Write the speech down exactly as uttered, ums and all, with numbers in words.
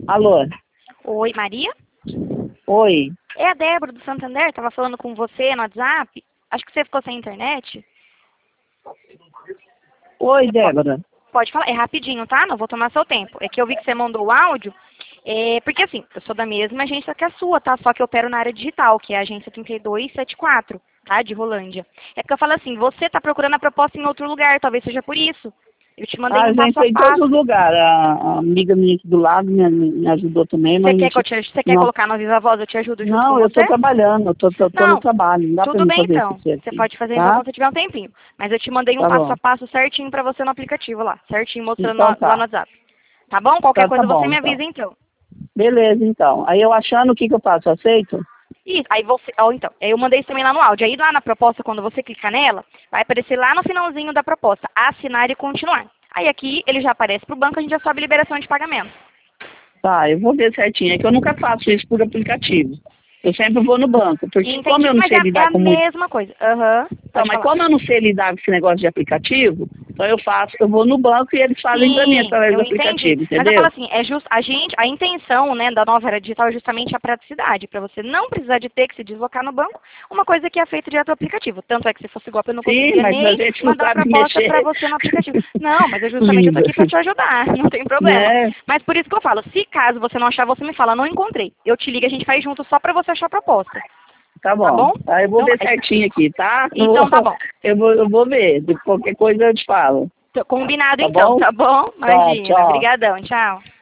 Alô? Oi, Maria? Oi. É a Débora do Santander, tava falando com você no WhatsApp. Acho que você ficou sem internet. Oi, Débora. Pode falar, é rapidinho, tá? Não vou tomar seu tempo. É que eu vi que você mandou o áudio, é, porque assim, eu sou da mesma agência que a sua, tá? Só que eu opero na área digital, que é a agência trinta e dois setenta e quatro, tá? De Rolândia. É porque eu falo assim, você tá procurando a proposta em outro lugar, talvez seja por isso. Eu te mandei Ah, a um passo gente a foi em todos os passo. lugares. A, a amiga minha aqui do lado me, me ajudou também, Você mas a quer que eu gente... te, você quer Não, colocar no Viva Voz? Eu te ajudo junto com não eu você? tô trabalhando, eu tô, tô, tô no Não, trabalho. Não dá pra tudo mim bem fazer isso então. aqui, Você aqui, pode fazer então tá? quando você tiver um tempinho. Mas eu te mandei um Tá passo a bom. passo certinho pra você no aplicativo lá. Certinho, mostrando Então lá lá no tá. WhatsApp. Tá bom? Qualquer Tá, tá coisa você bom, me então. avisa então. Beleza, então. Aí eu achando o que que eu faço, aceito? Isso, aí você, ó, então, eu mandei isso também lá no áudio. Aí lá na proposta, quando você clicar nela, vai aparecer lá no finalzinho da proposta, assinar e continuar. Aí aqui ele já aparece pro banco, a gente já sobe liberação de pagamento. Tá, eu vou ver certinho. É que eu nunca faço isso por aplicativo. Eu sempre vou no banco, porque como Entendi, eu não mas é sei a, é lidar a com muito... mesma coisa. Aham, Então, pode mas falar. como eu não sei lidar com esse negócio de aplicativo, então eu faço, eu vou no banco e eles fazem pra mim Sim, através eu do entendi. aplicativo, Mas eu falo entendeu? assim, é just, a gente, a intenção, né, da nova era digital é justamente a praticidade, para você não precisar de ter que se deslocar no banco, uma coisa que é feita direto do aplicativo. Tanto é que se fosse golpe eu não Sim, conseguiria mas a nem gente não mandar a sabe proposta para mexer. você no aplicativo. Não, mas eu justamente eu tô Linda. aqui para te ajudar, não tem problema. Né? Mas por isso que eu falo, se caso você não achar, você me fala, não encontrei. Eu te ligo, a gente faz junto só para você achar a proposta. Tá Tá bom. bom? Tá, eu vou Então, ver vai. certinho aqui, tá? Eu vou, Então tá bom. eu vou, eu vou ver. De qualquer coisa eu te falo. Combinado Tá então, bom? tá bom? Tá, Imagina. tchau. Obrigadão, tchau.